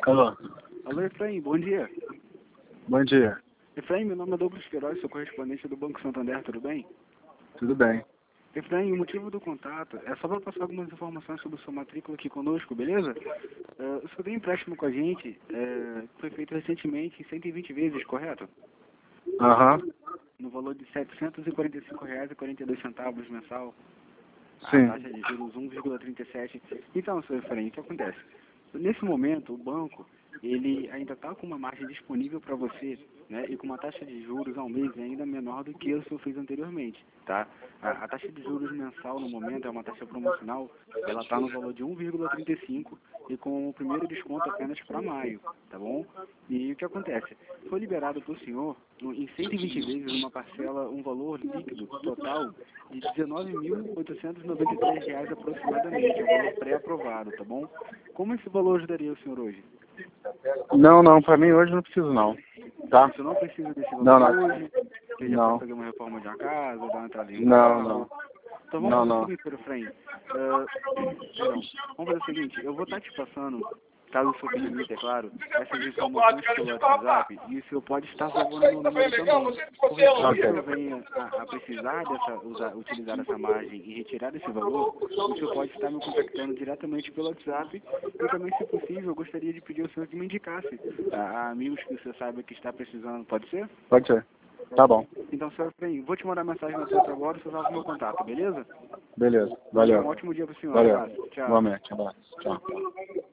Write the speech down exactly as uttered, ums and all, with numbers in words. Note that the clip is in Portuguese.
Alô. Alô, Efraim, bom dia. Bom dia. Efraim, meu nome é Douglas Queiroz, sou correspondente do Banco Santander, tudo bem? Tudo bem. Efraim, o motivo do contato é só para passar algumas informações sobre sua matrícula aqui conosco, beleza? Uh, o senhor tem um empréstimo com a gente, uh, foi feito recentemente em cento e vinte vezes, correto? Aham. No valor de setecentos e quarenta e cinco reais e quarenta e dois centavos mensal. Sim. A taxa de juros um vírgula trinta e sete. Então, senhor Efraim, o que acontece? Nesse momento, o banco, ele ainda está com uma margem disponível para você, né, e com uma taxa de juros ao mês ainda menor do que o senhor fez anteriormente, tá? A, a taxa de juros mensal, no momento, é uma taxa promocional, ela está no valor de um vírgula trinta e cinco e com o primeiro desconto apenas para maio, tá bom? E o que acontece? Foi liberado para o senhor, no- em cento e vinte vezes, uma parcela, um valor líquido total de dezenove mil oitocentos e noventa e três reais aproximadamente, é um valor pré-aprovado, tá bom? Como esse valor ajudaria o senhor hoje? Não, não, pra mim hoje não preciso não. Tá? O senhor não precisa desse valor Não, não. hoje, seja para Não. fazer uma reforma de uma casa, dar uma entrada em um Não, carro. não. Então vamos Não, fazer o não. seguinte, senhor Efraim. Ah, perdão, vamos fazer o seguinte, eu vou estar te passando, caso o senhor permita, é claro, essas informações pelo WhatsApp e o senhor pode estar salvando meu número também. Porque se o Ok. senhor venha a, a precisar dessa, usar, utilizar essa margem e retirar esse valor, o senhor pode estar me contactando diretamente pelo WhatsApp e também, se possível, eu gostaria de pedir ao senhor que me indicasse a, a amigos que o senhor saiba que está precisando, pode ser? Pode ser. Tá bom. Então, senhor Efraim, vou te mandar mensagem no WhatsApp agora, o senhor salva o meu contato, beleza? Beleza. Valeu, um Valeu. ótimo dia para o senhor, Valeu. abraço, tchau. Igualmente. Abraço. Tchau.